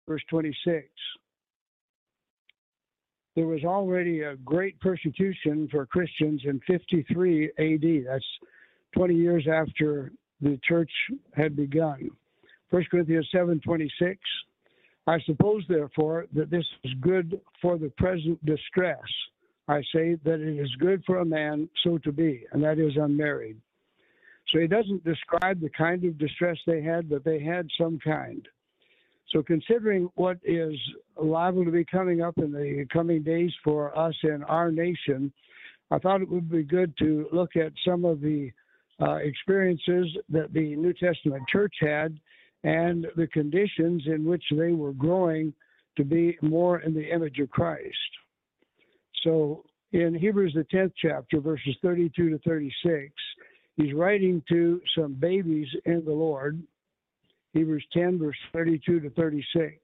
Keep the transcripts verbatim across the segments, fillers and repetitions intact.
verse twenty-six. There was already a great persecution for Christians in fifty-three A D. That's twenty years after the church had begun. First Corinthians seven twenty-six. I suppose, therefore, that this is good for the present distress. I say that it is good for a man so to be, and that is unmarried. So he doesn't describe the kind of distress they had, but they had some kind. So considering what is liable to be coming up in the coming days for us in our nation, I thought it would be good to look at some of the uh, experiences that the New Testament church had and the conditions in which they were growing to be more in the image of Christ. So in Hebrews, the tenth chapter, verses thirty-two to thirty-six, he's writing to some babies in the Lord. Hebrews ten, verse thirty-two to thirty-six.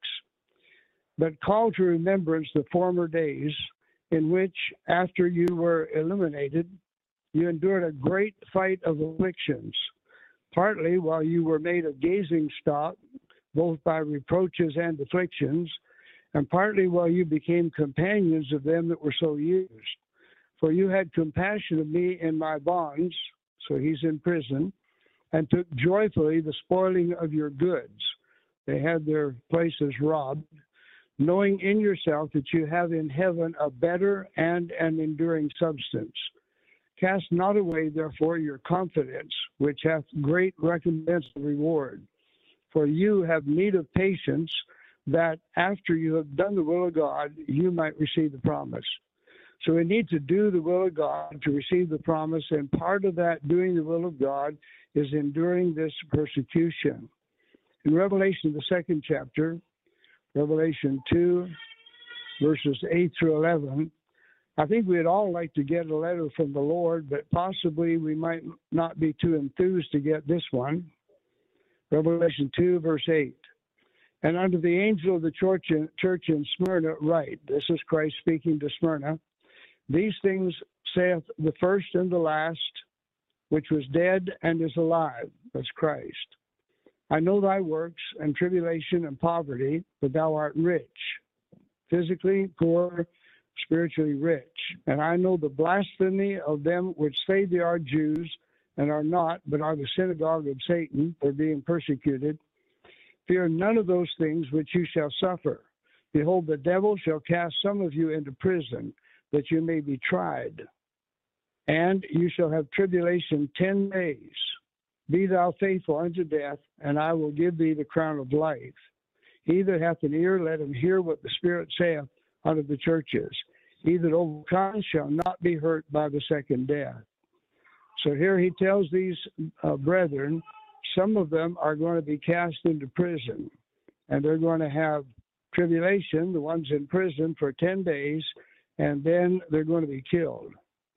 But call to remembrance the former days in which, after you were eliminated, you endured a great fight of afflictions, partly while you were made a gazing stock, both by reproaches and afflictions, and partly while you became companions of them that were so used. For you had compassion of me in my bonds, so he's in prison, and took joyfully the spoiling of your goods. They had their places robbed, knowing in yourself that you have in heaven a better and an enduring substance. Cast not away, therefore, your confidence, which hath great recompense of reward. For you have need of patience, that after you have done the will of God, you might receive the promise. So we need to do the will of God to receive the promise, and part of that doing the will of God is enduring this persecution. In Revelation, the second chapter, Revelation two, verses eight through eleven, I think we'd all like to get a letter from the Lord, but possibly we might not be too enthused to get this one. Revelation two, verse eight. And unto the angel of the church in, church in Smyrna write, this is Christ speaking to Smyrna, these things saith the first and the last, which was dead and is alive. That's Christ. I know thy works and tribulation and poverty, but thou art rich, physically poor, spiritually rich. And I know the blasphemy of them which say they are Jews and are not, but are the synagogue of Satan, for being persecuted. Fear none of those things which you shall suffer. Behold, the devil shall cast some of you into prison, that you may be tried. And you shall have tribulation ten days. Be thou faithful unto death, and I will give thee the crown of life. He that hath an ear, let him hear what the Spirit saith unto the churches. He that overcomes shall not be hurt by the second death. So here he tells these uh, brethren, some of them are going to be cast into prison, and they're going to have tribulation, the ones in prison, for ten days, and then they're going to be killed.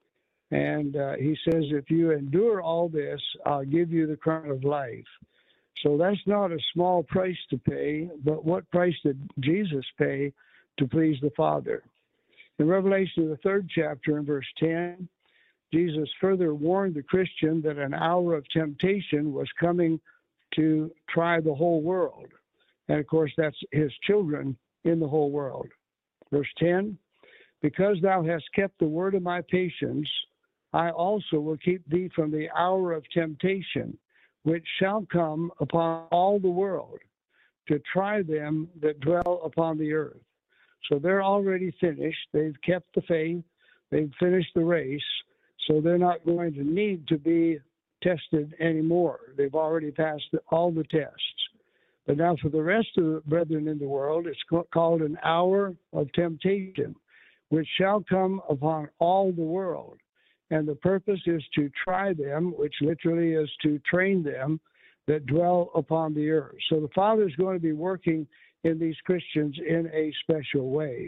And uh, he says, if you endure all this, I'll give you the crown of life. So that's not a small price to pay, but what price did Jesus pay to please the Father? In Revelation, the third chapter, in verse ten, Jesus further warned the Christian that an hour of temptation was coming to try the whole world. And of course, that's his children in the whole world. Verse ten, because thou hast kept the word of my patience, I also will keep thee from the hour of temptation, which shall come upon all the world, to try them that dwell upon the earth. So they're already finished. They've kept the faith. They've finished the race. So they're not going to need to be tested anymore. They've already passed all the tests. But now for the rest of the brethren in the world, it's called an hour of temptation, which shall come upon all the world. And the purpose is to try them, which literally is to train them that dwell upon the earth. So the Father is going to be working in these Christians in a special way.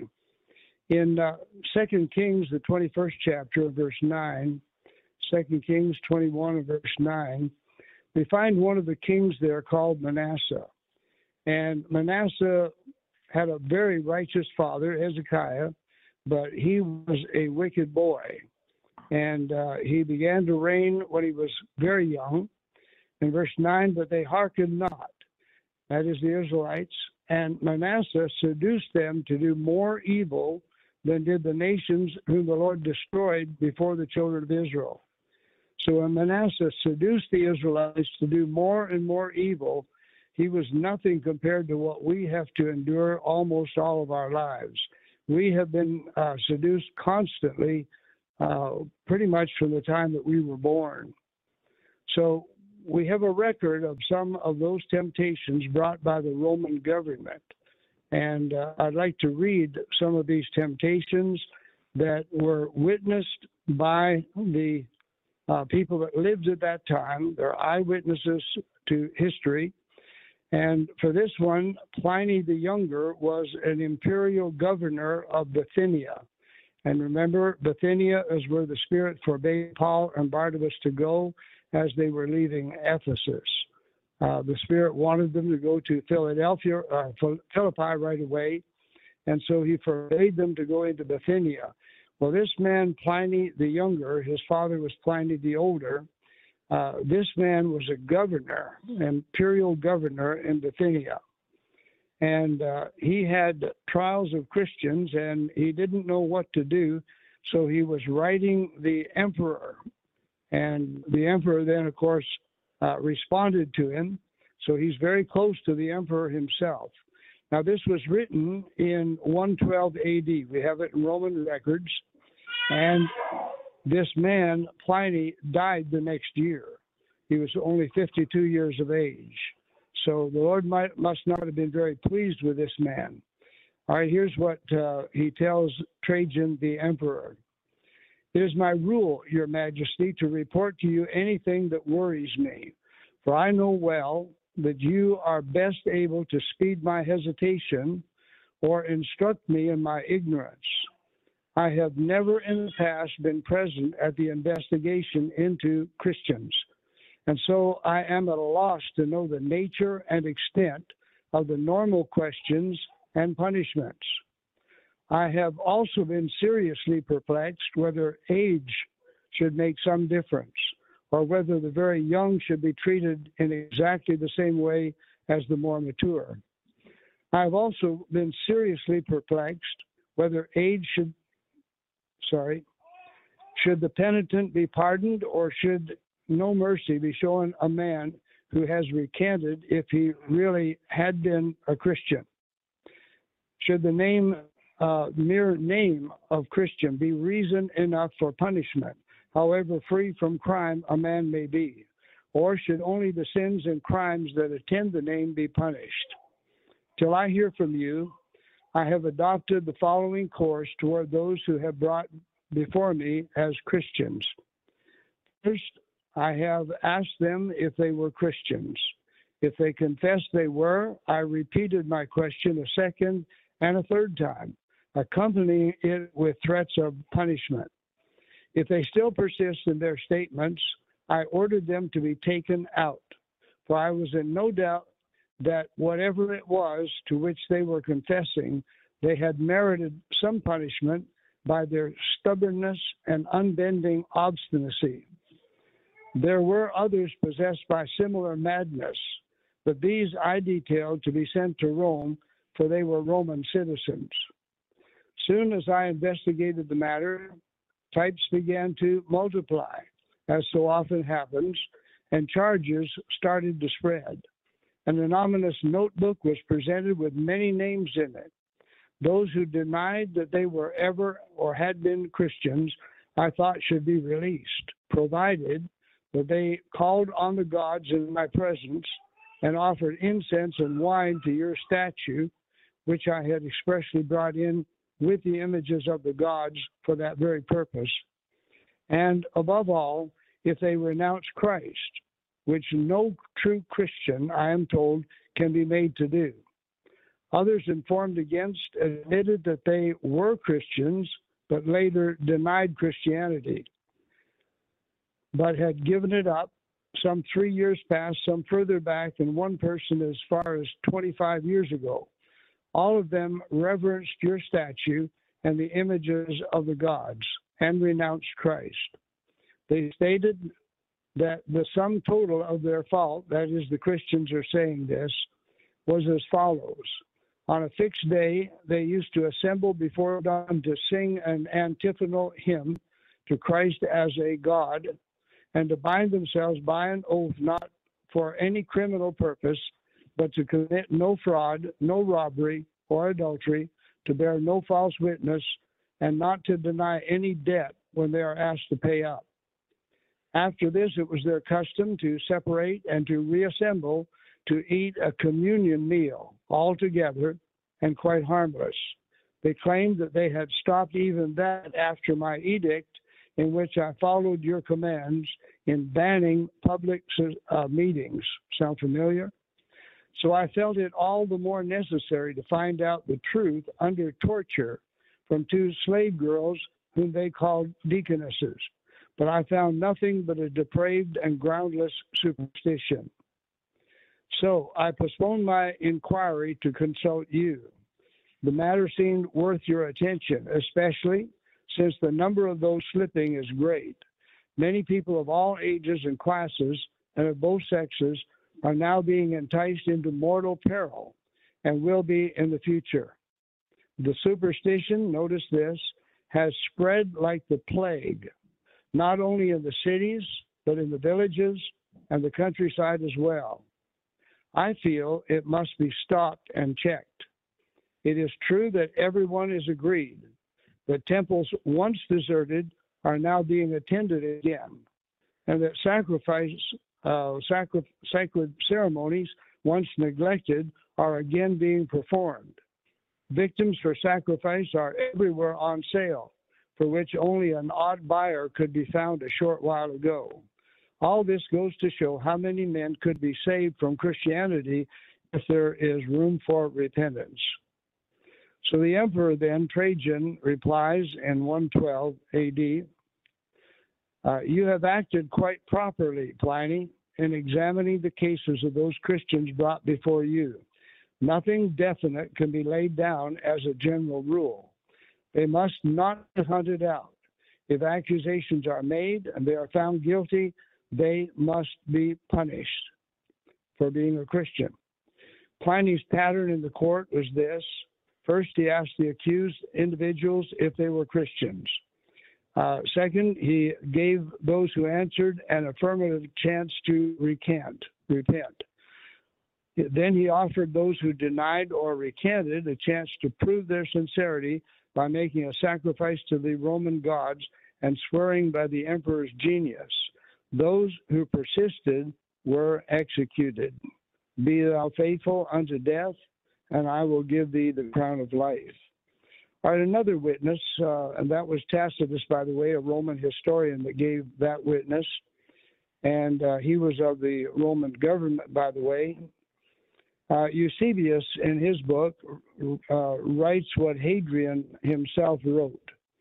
In uh, Second Kings, the twenty-first chapter, verse nine, Second Kings twenty-one, verse nine, we find one of the kings there called Manasseh. And Manasseh had a very righteous father, Hezekiah, but he was a wicked boy. And uh, he began to reign when he was very young. In verse nine, but they hearkened not, that is the Israelites, and Manasseh seduced them to do more evil than did the nations whom the Lord destroyed before the children of Israel. So when Manasseh seduced the Israelites to do more and more evil, he was nothing compared to what we have to endure almost all of our lives. We have been uh, seduced constantly, uh, pretty much from the time that we were born. So we have a record of some of those temptations brought by the Roman government. And uh, I'd like to read some of these temptations that were witnessed by the uh, people that lived at that time. They're eyewitnesses to history. And for this one, Pliny the Younger was an imperial governor of Bithynia. And remember, Bithynia is where the Spirit forbade Paul and Barnabas to go as they were leaving Ephesus. Uh, the Spirit wanted them to go to Philadelphia, uh, Philippi right away, and so he forbade them to go into Bithynia. Well, this man, Pliny the Younger, his father was Pliny the Older. Uh, this man was a governor, imperial governor in Bithynia. And uh, he had trials of Christians, and he didn't know what to do, so he was writing the emperor. And the emperor then, of course, uh, responded to him. So he's very close to the emperor himself. Now, this was written in one twelve A D. We have it in Roman records. And this man, Pliny, died the next year. He was only fifty-two years of age. So the Lord might, must not have been very pleased with this man. All right, here's what uh, he tells Trajan, the emperor. It is my rule, Your Majesty, to report to you anything that worries me, for I know well that you are best able to speed my hesitation or instruct me in my ignorance. I have never in the past been present at the investigation into Christians, and so I am at a loss to know the nature and extent of the normal questions and punishments. I have also been seriously perplexed whether age should make some difference, or whether the very young should be treated in exactly the same way as the more mature. I have also been seriously perplexed whether age should, sorry, should the penitent be pardoned, or should no mercy be shown a man who has recanted if he really had been a Christian? Should the name Uh, mere name of Christian be reason enough for punishment, however free from crime a man may be? Or should only the sins and crimes that attend the name be punished? Till I hear from you, I have adopted the following course toward those who have brought before me as Christians. First, I have asked them if they were Christians. If they confessed they were, I repeated my question a second and a third time, accompanying it with threats of punishment. If they still persist in their statements, I ordered them to be taken out, for I was in no doubt that whatever it was to which they were confessing, they had merited some punishment by their stubbornness and unbending obstinacy. There were others possessed by similar madness, but these I detailed to be sent to Rome, for they were Roman citizens. Soon as I investigated the matter, types began to multiply, as so often happens, and charges started to spread. An anonymous notebook was presented with many names in it. Those who denied that they were ever or had been Christians, I thought should be released, provided that they called on the gods in my presence and offered incense and wine to your statue, which I had expressly brought in with the images of the gods for that very purpose. And above all, if they renounce Christ, which no true Christian, I am told, can be made to do. Others informed against admitted that they were Christians, but later denied Christianity, but had given it up. Some three years past, some further back, and one person as far as twenty-five years ago. All of them reverenced your statue and the images of the gods and renounced Christ. They stated that the sum total of their fault, that is, the Christians are saying this, was as follows. On a fixed day, they used to assemble before dawn to sing an antiphonal hymn to Christ as a God, and to bind themselves by an oath not for any criminal purpose, but to commit no fraud, no robbery, or adultery, to bear no false witness, and not to deny any debt when they are asked to pay up. After this, it was their custom to separate and to reassemble to eat a communion meal all together and quite harmless. They claimed that they had stopped even that after my edict, in which I followed your commands in banning public uh, meetings. Sound familiar? So I felt it all the more necessary to find out the truth under torture from two slave girls whom they called deaconesses. But I found nothing but a depraved and groundless superstition. So I postponed my inquiry to consult you. The matter seemed worth your attention, especially since the number of those slipping is great. Many people of all ages and classes and of both sexes are now being enticed into mortal peril and will be in the future. The superstition, notice this, has spread like the plague, not only in the cities, but in the villages and the countryside as well. I feel it must be stopped and checked. It is true that everyone is agreed that temples once deserted are now being attended again, and that sacrifice, uh, sacri- sacred ceremonies once neglected are again being performed. Victims for sacrifice are everywhere on sale, for which only an odd buyer could be found a short while ago. All this goes to show how many men could be saved from Christianity if there is room for repentance. So the emperor then, Trajan, replies in one twelve A D, uh, you have acted quite properly, Pliny, in examining the cases of those Christians brought before you. Nothing definite can be laid down as a general rule. They must not be hunted out. If accusations are made and they are found guilty, they must be punished for being a Christian. Pliny's pattern in the court was this. First, he asked the accused individuals if they were Christians. Uh, second, he gave those who answered an affirmative chance to recant, repent. Then he offered those who denied or recanted a chance to prove their sincerity by making a sacrifice to the Roman gods and swearing by the emperor's genius. Those who persisted were executed. Be thou faithful unto death, and I will give thee the crown of life. All right, another witness, uh, and that was Tacitus, by the way, a Roman historian that gave that witness. And uh, he was of the Roman government, by the way. Uh, Eusebius, in his book, uh, writes what Hadrian himself wrote.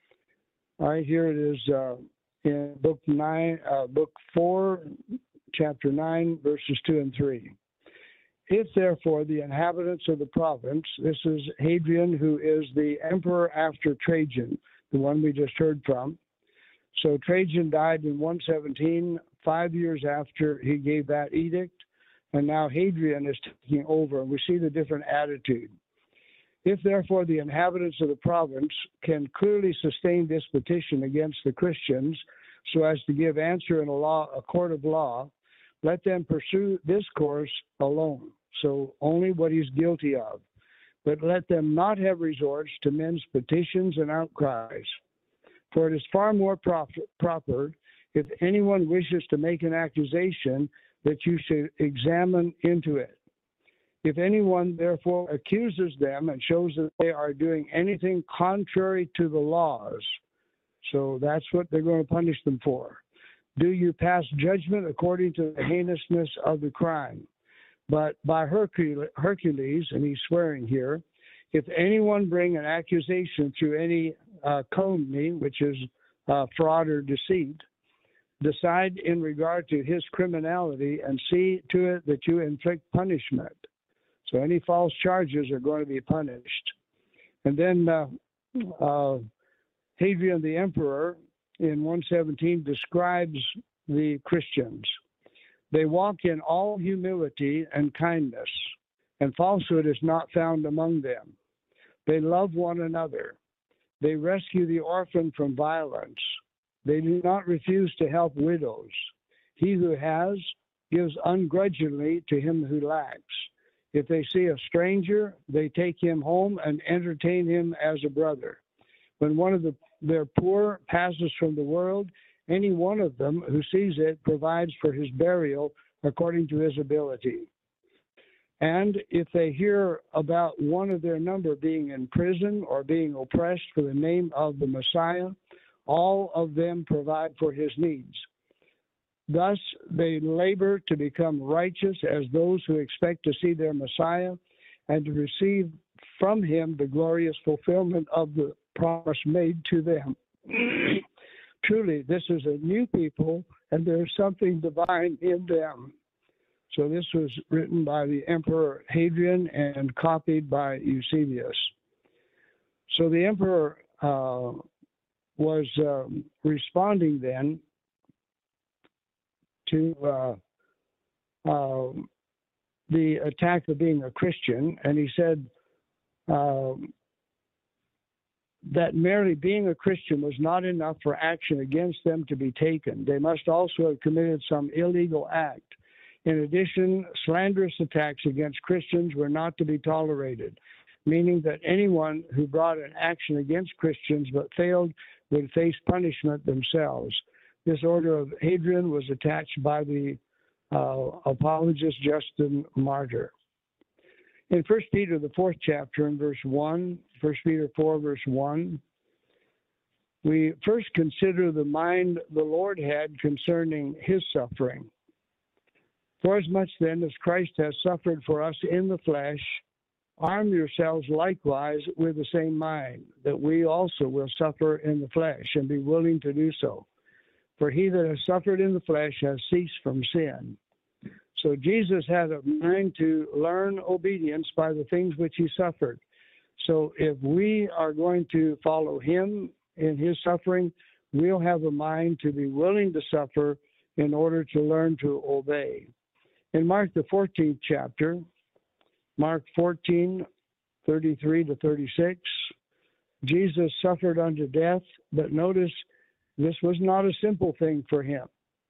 All right, here it is uh, in book nine, uh, book four, chapter nine, verses two and three. If therefore the inhabitants of the province, this is Hadrian, who is the emperor after Trajan, the one we just heard from. So Trajan died in one seventeen, five years after he gave that edict, and now Hadrian is taking over, and we see the different attitude. If therefore the inhabitants of the province can clearly sustain this petition against the Christians so as to give answer in a law, a court of law, let them pursue this course alone, so only what he's guilty of. But let them not have resorts to men's petitions and outcries. For it is far more prof- proper, if anyone wishes to make an accusation, that you should examine into it. If anyone therefore accuses them and shows that they are doing anything contrary to the laws, so that's what they're going to punish them for, do you pass judgment according to the heinousness of the crime? But by Hercule, Hercules, and he's swearing here, if anyone bring an accusation through any uh, calumny, which is uh, fraud or deceit, decide in regard to his criminality and see to it that you inflict punishment. So any false charges are going to be punished. And then uh, uh, Hadrian the Emperor in one seventeen describes the Christians. They walk in all humility and kindness, and falsehood is not found among them. They love one another. They rescue the orphan from violence. They do not refuse to help widows. He who has gives ungrudgingly to him who lacks. If they see a stranger, they take him home and entertain him as a brother. When one of the, their poor passes from the world, any one of them who sees it provides for his burial according to his ability. And if they hear about one of their number being in prison or being oppressed for the name of the Messiah, all of them provide for his needs. Thus, they labor to become righteous as those who expect to see their Messiah and to receive from him the glorious fulfillment of the promise made to them. Truly, this is a new people, and there is something divine in them. So this was written by the Emperor Hadrian and copied by Eusebius. So the emperor uh, was um, responding then to uh, uh, the attack of being a Christian, and he said uh, that merely being a Christian was not enough for action against them to be taken. They must also have committed some illegal act. In addition, slanderous attacks against Christians were not to be tolerated, meaning that anyone who brought an action against Christians but failed would face punishment themselves. This order of Hadrian was attached by the uh, apologist Justin Martyr. In First Peter, the fourth chapter, in verse one, First Peter four, verse one, we first consider the mind the Lord had concerning his suffering. Forasmuch then as Christ has suffered for us in the flesh, arm yourselves likewise with the same mind, that we also will suffer in the flesh and be willing to do so. For he that has suffered in the flesh has ceased from sin. So Jesus had a mind to learn obedience by the things which he suffered. So if we are going to follow him in his suffering, we'll have a mind to be willing to suffer in order to learn to obey. In Mark, the fourteenth chapter, Mark fourteen, thirty-three to thirty-six, Jesus suffered unto death, but notice this was not a simple thing for him.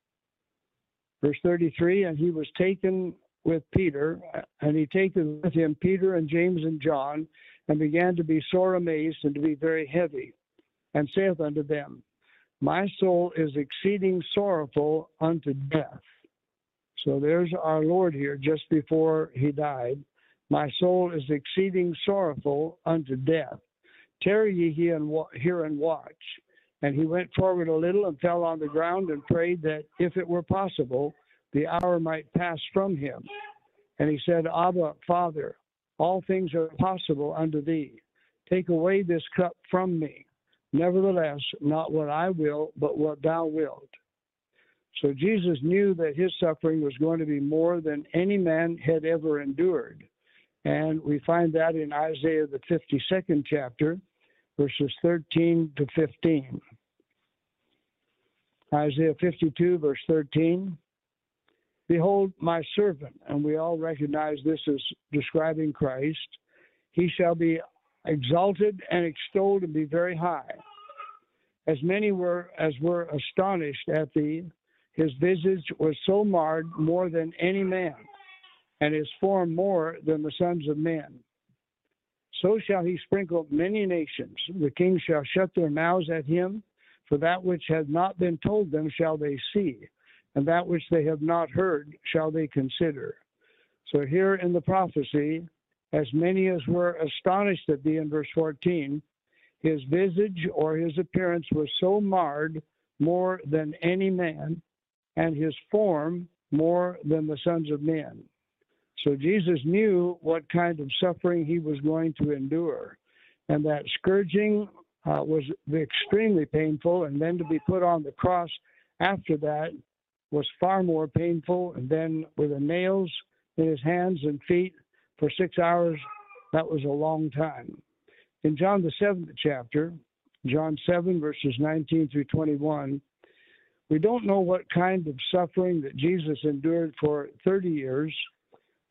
Verse thirty-three, and he was taken with Peter, and he taken with him Peter and James and John, and began to be sore amazed and to be very heavy, and saith unto them, My soul is exceeding sorrowful unto death. So there's our Lord here just before he died. My soul is exceeding sorrowful unto death. Tarry ye here and watch. And he went forward a little and fell on the ground and prayed that, if it were possible, the hour might pass from him. And he said, Abba, Father, all things are possible unto thee. Take away this cup from me. Nevertheless, not what I will, but what thou wilt. So Jesus knew that his suffering was going to be more than any man had ever endured. And we find that in Isaiah, the fifty-second chapter, verses thirteen to fifteen. Isaiah fifty-two, verse thirteen. Behold, my servant, and we all recognize this as describing Christ. He shall be exalted and extolled and be very high. As many were as were astonished at thee, his visage was so marred more than any man, and his form more than the sons of men. So shall he sprinkle many nations. The kings shall shut their mouths at him, for that which hath not been told them shall they see, and that which they have not heard shall they consider. So here in the prophecy, as many as were astonished at thee, in verse fourteen, his visage or his appearance was so marred more than any man, and his form more than the sons of men. So Jesus knew what kind of suffering he was going to endure, and that scourging uh, was extremely painful, and then to be put on the cross after that was far more painful, and then with the nails in his hands and feet for six hours, that was a long time. In John the seventh chapter, John seven, verses nineteen through twenty-one, we don't know what kind of suffering that Jesus endured for thirty years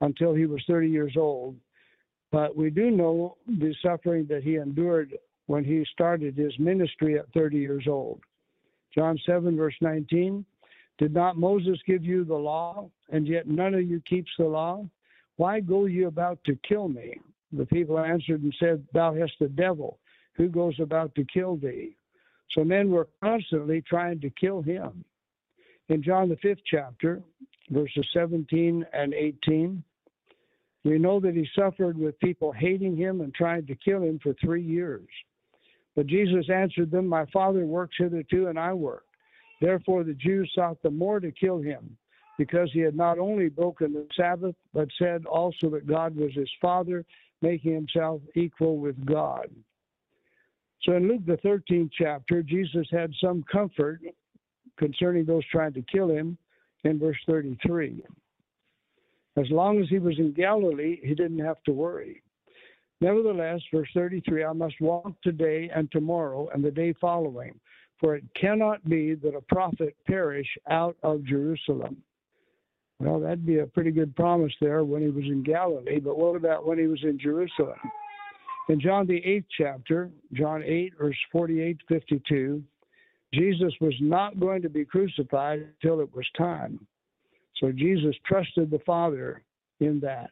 until he was thirty years old. But we do know the suffering that he endured when he started his ministry at thirty years old. John seven, verse nineteen, did not Moses give you the law, and yet none of you keeps the law? Why go you about to kill me? The people answered and said, Thou hast a devil. Who goes about to kill thee? So men were constantly trying to kill him. In John the fifth chapter, verses seventeen and eighteen, we know that he suffered with people hating him and trying to kill him for three years. But Jesus answered them, My Father works hitherto, and I work. Therefore the Jews sought the more to kill him, because he had not only broken the Sabbath, but said also that God was his Father, making himself equal with God. So in Luke the thirteenth chapter, Jesus had some comfort concerning those trying to kill him in verse thirty-three. As long as he was in Galilee, he didn't have to worry. Nevertheless, verse thirty-three, I must walk today and tomorrow and the day following, for it cannot be that a prophet perish out of Jerusalem. Well, that'd be a pretty good promise there when he was in Galilee, but what about when he was in Jerusalem? In John the eighth chapter, John eight, verse forty-eight to fifty-two, Jesus was not going to be crucified until it was time. So Jesus trusted the Father in that.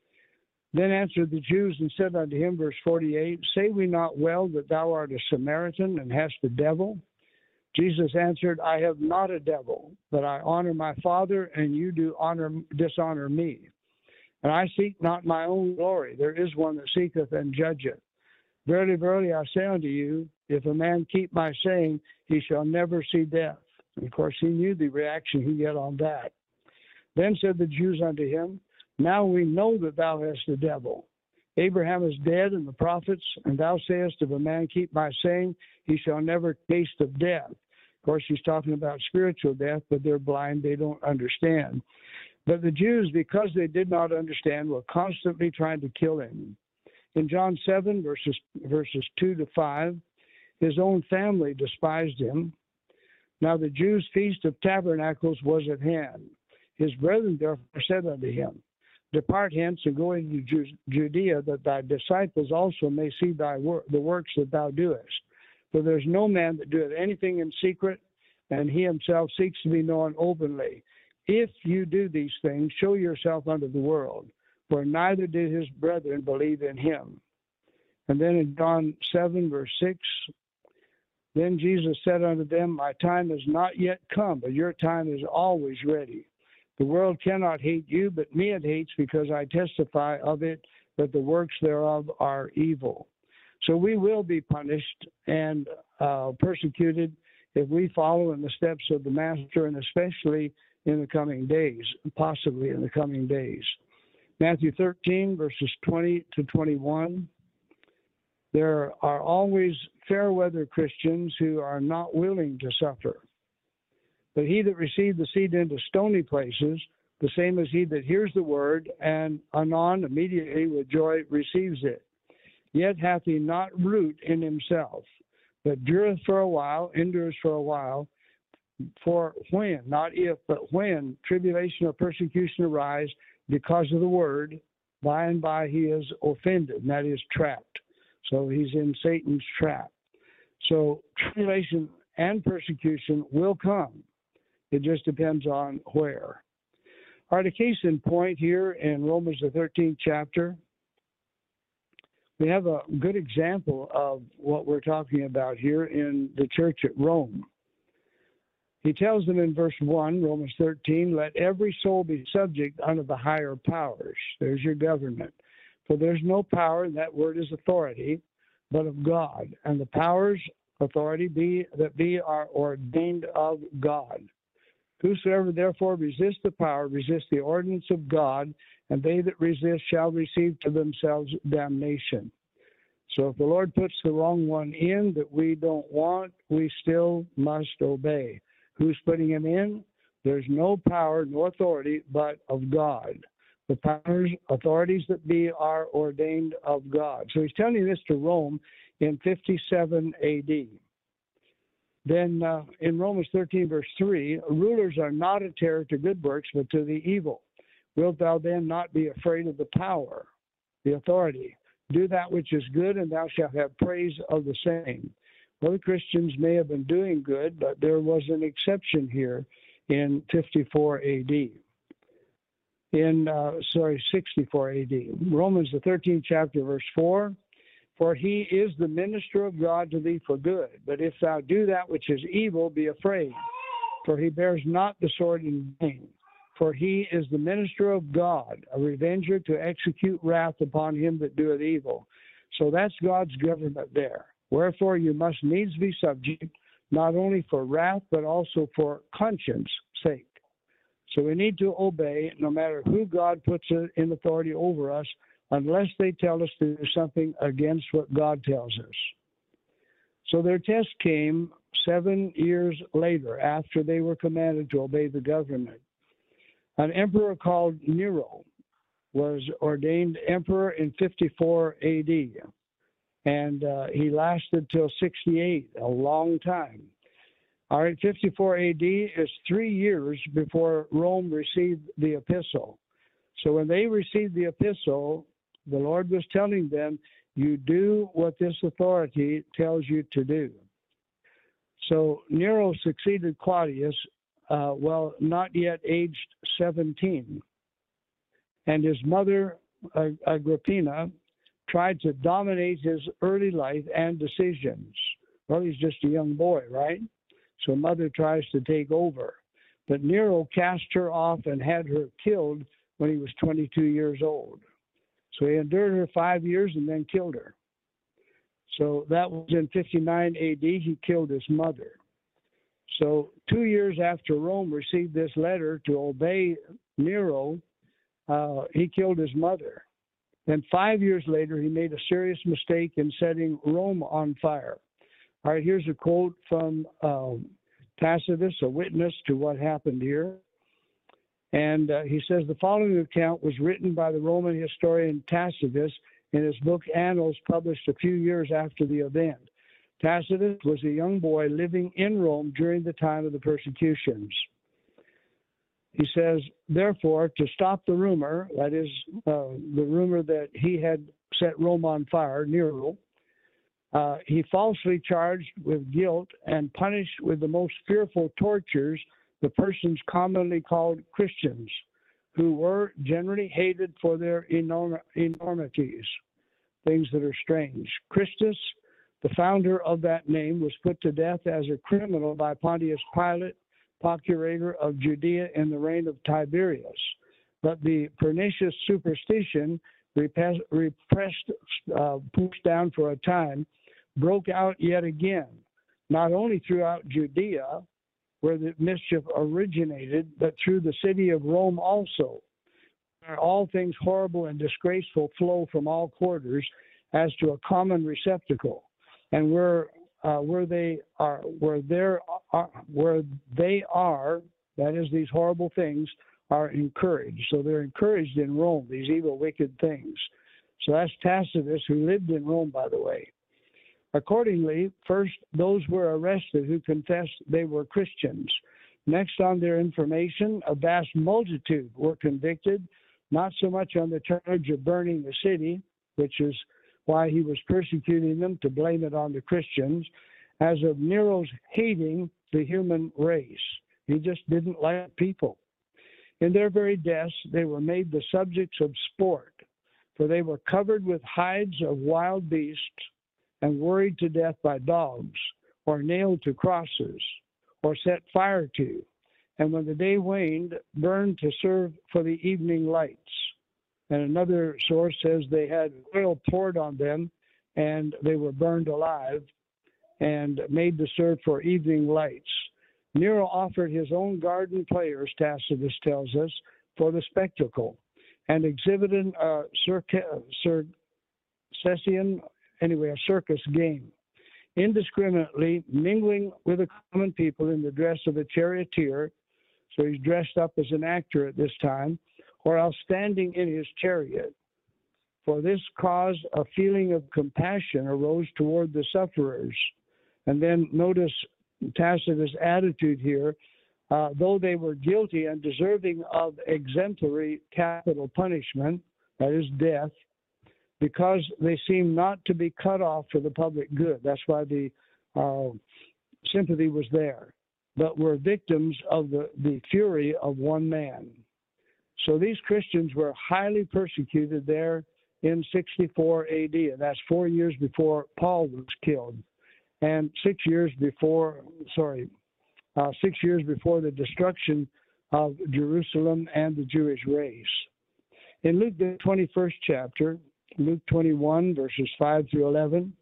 Then answered the Jews and said unto him, verse forty-eight, Say we not well that thou art a Samaritan and hast a devil? Jesus answered, I have not a devil, but I honor my Father, and you do honor dishonor me. And I seek not my own glory. There is one that seeketh and judgeth. Verily, verily, I say unto you, if a man keep my saying, he shall never see death. And of course, he knew the reaction he'd get on that. Then said the Jews unto him, Now we know that thou hast the devil. Abraham is dead, and the prophets, and thou sayest, if a man keep my saying, he shall never taste of death. Of course, he's talking about spiritual death, but they're blind, they don't understand. But the Jews, because they did not understand, were constantly trying to kill him. In John seven, verses, verses two to five, his own family despised him. Now the Jews' feast of tabernacles was at hand. His brethren therefore said unto him, Depart hence and go into Judea, that thy disciples also may see thy wor- the works that thou doest. For there's no man that doeth anything in secret, and he himself seeks to be known openly. If you do these things, show yourself unto the world, for neither did his brethren believe in him. And then in John seven, verse six, Then Jesus said unto them, My time is not yet come, but your time is always ready. The world cannot hate you, but me it hates, because I testify of it that the works thereof are evil. So we will be punished and uh, persecuted if we follow in the steps of the Master, and especially in the coming days, possibly in the coming days. Matthew thirteen, verses twenty to twenty-one. There are always fair weather Christians who are not willing to suffer. But he that received the seed into stony places, the same as he that hears the word, and anon immediately with joy receives it. Yet hath he not root in himself, but dureth for a while, endures for a while. For when, not if, but when tribulation or persecution arise because of the word, by and by he is offended, and that is trapped. So he's in Satan's trap. So tribulation and persecution will come. It just depends on where. All right, a case in point here in Romans the thirteenth chapter. We have a good example of what we're talking about here in the church at Rome. He tells them in verse one, Romans thirteen, Let every soul be subject unto the higher powers. There's your government. For there's no power, and that word is authority, but of God. And the powers, authority, be that be are ordained of God. Whosoever therefore resist the power, resist the ordinance of God, and they that resist shall receive to themselves damnation. So if the Lord puts the wrong one in that we don't want, we still must obey. Who's putting him in? There's no power, no authority, but of God. The powers, authorities that be are ordained of God. So he's telling this to Rome in fifty-seven A D. Then uh, in Romans thirteen, verse three, rulers are not a terror to good works, but to the evil. Wilt thou then not be afraid of the power, the authority? Do that which is good, and thou shalt have praise of the same. Well, the Christians may have been doing good, but there was an exception here in fifty-four A D. In, uh, sorry, sixty-four A D. Romans, the thirteenth chapter, verse four. For he is the minister of God to thee for good. But if thou do that which is evil, be afraid. For he bears not the sword in vain. For he is the minister of God, a revenger to execute wrath upon him that doeth evil. So that's God's government there. Wherefore you must needs be subject, not only for wrath, but also for conscience sake. So we need to obey no matter who God puts in authority over us, unless they tell us to do something against what God tells us. So their test came seven years later, after they were commanded to obey the government. An emperor called Nero was ordained emperor in fifty-four A D, and uh, he lasted till sixty-eight, a long time. All right, fifty-four A D is three years before Rome received the epistle. So when they received the epistle, the Lord was telling them, you do what this authority tells you to do. So Nero succeeded Claudius, uh, well, not yet aged seventeen. And his mother, Ag- Agrippina, tried to dominate his early life and decisions. Well, he's just a young boy, right? So mother tries to take over. But Nero cast her off and had her killed when he was twenty-two years old. So he endured her five years and then killed her. So that was in fifty-nine A D, he killed his mother. So two years after Rome received this letter to obey Nero, uh, he killed his mother. Then five years later, he made a serious mistake in setting Rome on fire. All right, here's a quote from um, Tacitus, a witness to what happened here. And uh, he says, the following account was written by the Roman historian Tacitus in his book Annals, published a few years after the event. Tacitus was a young boy living in Rome during the time of the persecutions. He says, therefore, to stop the rumor, that is, uh, the rumor that he had set Rome on fire, Nero, uh, he falsely charged with guilt and punished with the most fearful tortures the persons commonly called Christians, who were generally hated for their enorm- enormities, things that are strange. Christus, the founder of that name, was put to death as a criminal by Pontius Pilate, procurator of Judea in the reign of Tiberius. But the pernicious superstition, repressed, repressed uh, pushed down for a time, broke out yet again, not only throughout Judea, where the mischief originated, but through the city of Rome also, where all things horrible and disgraceful flow from all quarters as to a common receptacle, and where uh, where they are, where there are, where they are, that is, these horrible things are encouraged. So they're encouraged in Rome, these evil, wicked things. So that's Tacitus, who lived in Rome, by the way. Accordingly, first, those were arrested who confessed they were Christians. Next, on their information, a vast multitude were convicted, not so much on the charge of burning the city, which is why he was persecuting them, to blame it on the Christians, as of Nero's hating the human race. He just didn't like people. In their very deaths, they were made the subjects of sport, for they were covered with hides of wild beasts and worried to death by dogs, or nailed to crosses, or set fire to, and when the day waned, burned to serve for the evening lights. And another source says they had oil poured on them, and they were burned alive and made to serve for evening lights. Nero offered his own garden players, Tacitus tells us, for the spectacle, and exhibited a circensian, anyway, a circus game, indiscriminately mingling with the common people in the dress of a charioteer, so he's dressed up as an actor at this time, or else standing in his chariot. For this caused a feeling of compassion arose toward the sufferers. And then notice Tacitus' attitude here. uh, though they were guilty and deserving of exemplary capital punishment, that is death, because they seemed not to be cut off for the public good. That's why the uh, sympathy was there, but were victims of the, the fury of one man. So these Christians were highly persecuted there in sixty-four A D, and that's four years before Paul was killed, and six years before, sorry, uh, six years before the destruction of Jerusalem and the Jewish race. In Luke, the twenty-first chapter, Luke twenty-one, verses five through eleven,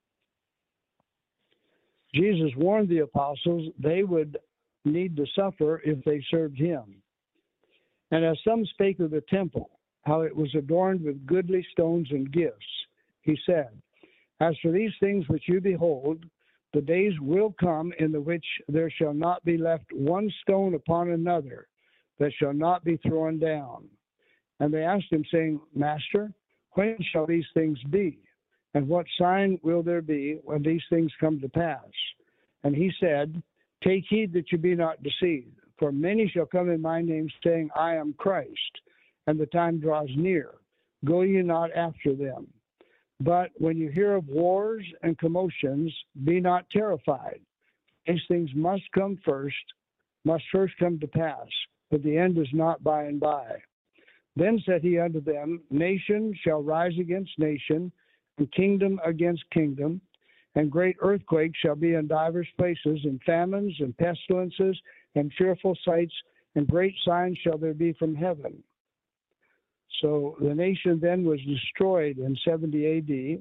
Jesus warned the apostles they would need to suffer if they served him. And as some spake of the temple, how it was adorned with goodly stones and gifts, he said, As for these things which you behold, the days will come in the which there shall not be left one stone upon another that shall not be thrown down. And they asked him, saying, Master, when shall these things be? And what sign will there be when these things come to pass? And he said, Take heed that you be not deceived. For many shall come in my name, saying, I am Christ, and the time draws near. Go ye not after them. But when you hear of wars and commotions, be not terrified. These things must come first, must first come to pass, but the end is not by and by. Then said he unto them, Nation shall rise against nation, and kingdom against kingdom, and great earthquakes shall be in divers places, and famines and pestilences, and fearful sights, and great signs shall there be from heaven. So the nation then was destroyed in seventy A D,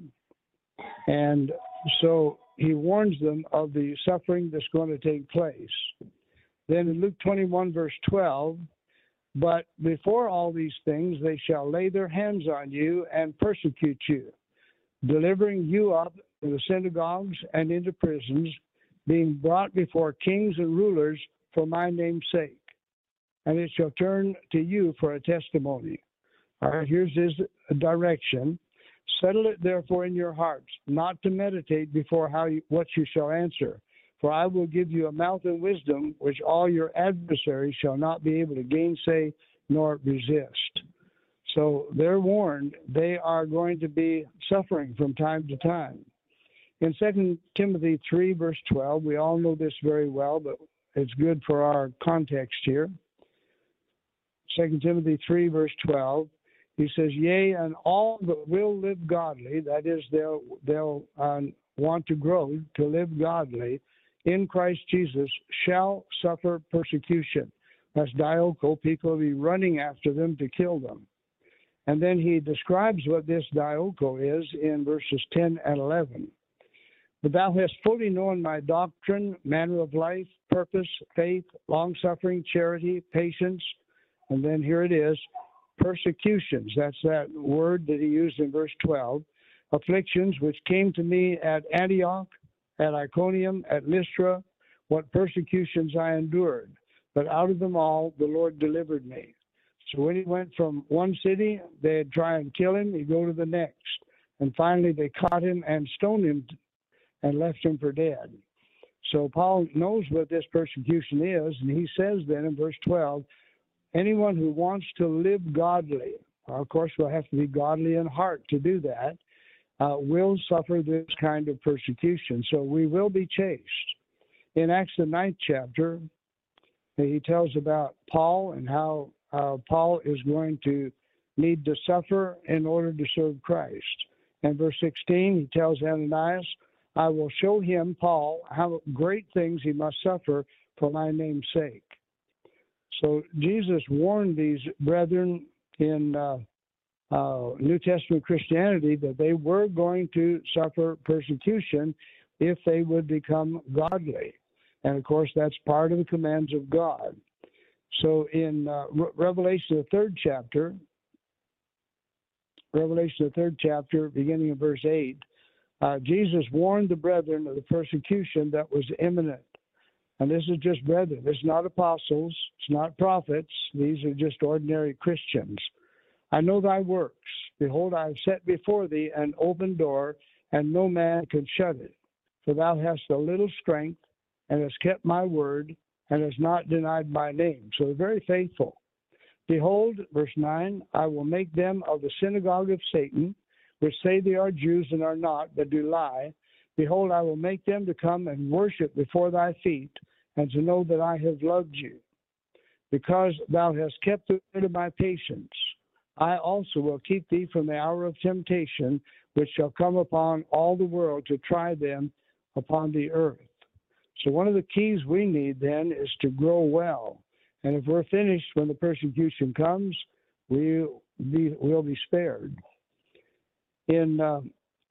and so he warns them of the suffering that's going to take place. Then in Luke twenty-one, verse twelve, But before all these things they shall lay their hands on you and persecute you, delivering you up to the synagogues and into prisons, being brought before kings and rulers for my name's sake. And it shall turn to you for a testimony. All right, here's his direction. Settle it therefore in your hearts, not to meditate before how you, what you shall answer. For I will give you a mouth and wisdom, which all your adversaries shall not be able to gainsay nor resist. So they're warned they are going to be suffering from time to time. In Second Timothy three, verse twelve, we all know this very well, but it's good for our context here. Second Timothy three, verse twelve, he says, Yea, and all that will live godly, that is, they'll, they'll uh, want to grow, to live godly, in Christ Jesus, shall suffer persecution. That's dioko. People will be running after them to kill them. And then he describes what this dioko is in verses ten and eleven. But thou hast fully known my doctrine, manner of life, purpose, faith, long-suffering, charity, patience, and then here it is, persecutions. That's that word that he used in verse twelve. Afflictions which came to me at Antioch, at Iconium, at Lystra, what persecutions I endured. But out of them all the Lord delivered me. So when he went from one city, they'd try and kill him, he'd go to the next. And finally they caught him and stoned him and left him for dead. So Paul knows what this persecution is, and he says then in verse twelve, anyone who wants to live godly, of course we'll have to be godly in heart to do that, uh, will suffer this kind of persecution. So we will be chased. In Acts the ninth chapter, he tells about Paul and how uh, Paul is going to need to suffer in order to serve Christ. And verse sixteen, he tells Ananias, I will show him, Paul, how great things he must suffer for my name's sake. So Jesus warned these brethren in uh, uh, New Testament Christianity that they were going to suffer persecution if they would become godly. And of course, that's part of the commands of God. So in uh, Re- Revelation, the third chapter, Revelation, the third chapter, beginning in verse eight, uh, Jesus warned the brethren of the persecution that was imminent. And this is just brethren. This is not apostles. It's not prophets. These are just ordinary Christians. I know thy works. Behold, I have set before thee an open door, and no man can shut it. For thou hast a little strength, and hast kept my word, and has not denied my name. So they're very faithful. Behold, verse nine, I will make them of the synagogue of Satan, which say they are Jews and are not, but do lie. Behold, I will make them to come and worship before thy feet, and to know that I have loved you. Because thou hast kept the word of my patience, I also will keep thee from the hour of temptation, which shall come upon all the world to try them upon the earth. So one of the keys we need then is to grow well. And if we're finished when the persecution comes, we'll be, we'll be spared. In uh,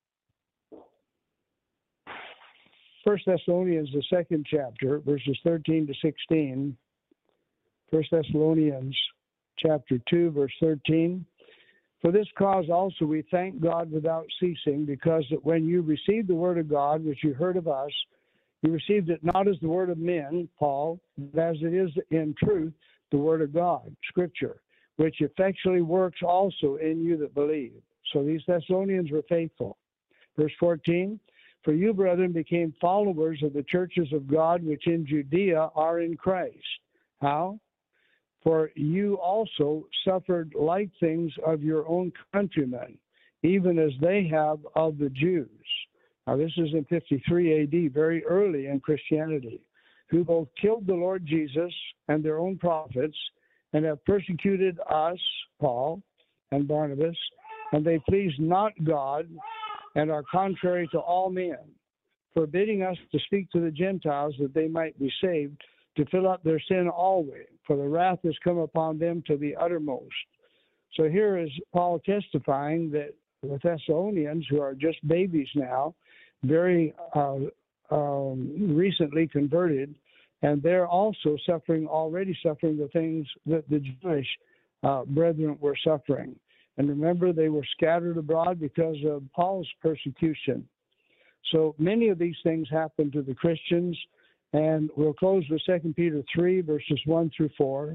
First Thessalonians, the second chapter, verses thirteen to sixteen, First Thessalonians chapter two, verse thirteen, for this cause also we thank God without ceasing, because that when you received the word of God, which you heard of us, you received it not as the word of men, Paul, but as it is in truth the word of God, Scripture, which effectually works also in you that believe. So these Thessalonians were faithful. Verse fourteen, for you, brethren, became followers of the churches of God which in Judea are in Christ. How? For you also suffered like things of your own countrymen, even as they have of the Jews. Now this is in fifty-three A D, very early in Christianity, who both killed the Lord Jesus and their own prophets, and have persecuted us, Paul and Barnabas, and they please not God, and are contrary to all men, forbidding us to speak to the Gentiles that they might be saved, to fill up their sin always, for the wrath has come upon them to the uttermost. So here is Paul testifying that the Thessalonians, who are just babies now, very uh, um, recently converted, and they're also suffering, already suffering the things that the Jewish uh, brethren were suffering. And remember, they were scattered abroad because of Paul's persecution. So many of these things happened to the Christians. And we'll close with Second Peter three, verses one through four.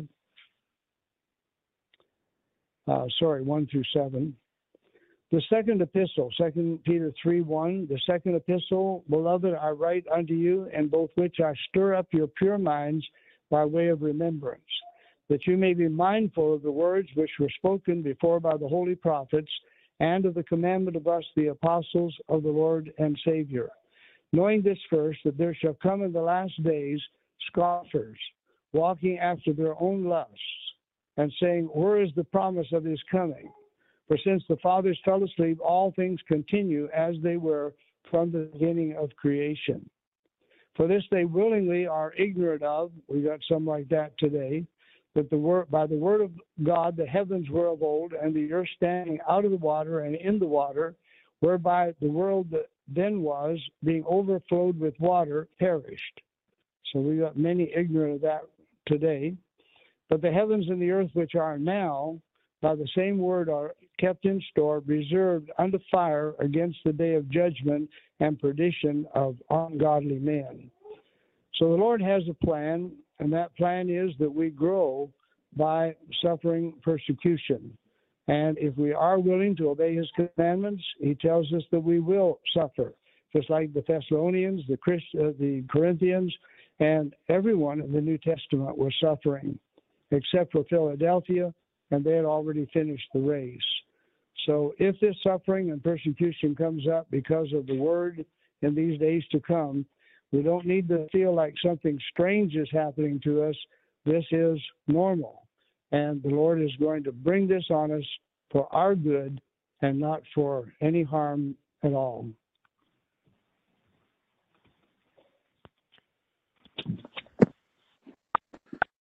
Uh, sorry, one through seven. The second epistle, Second Peter three, one, the second epistle, beloved, I write unto you, in both which I stir up your pure minds by way of remembrance, that you may be mindful of the words which were spoken before by the holy prophets, and of the commandment of us, the apostles of the Lord and Savior. Knowing this first, that there shall come in the last days scoffers, walking after their own lusts, and saying, where is the promise of his coming? For since the fathers fell asleep, all things continue as they were from the beginning of creation. For this they willingly are ignorant of, we got some like that today, that the word, by the word of God the heavens were of old, and the earth standing out of the water and in the water, whereby the world that then was, being overflowed with water, perished. So we got many ignorant of that today. But the heavens and the earth which are now, by the same word, are kept in store, reserved unto fire against the day of judgment and perdition of ungodly men. So the Lord has a plan, and that plan is that we grow by suffering persecution. And if we are willing to obey his commandments, he tells us that we will suffer, just like the Thessalonians, the, Christ, uh, the Corinthians, and everyone in the New Testament was suffering, except for Philadelphia, and they had already finished the race. So if this suffering and persecution comes up because of the word in these days to come, we don't need to feel like something strange is happening to us. This is normal. And the Lord is going to bring this on us for our good and not for any harm at all.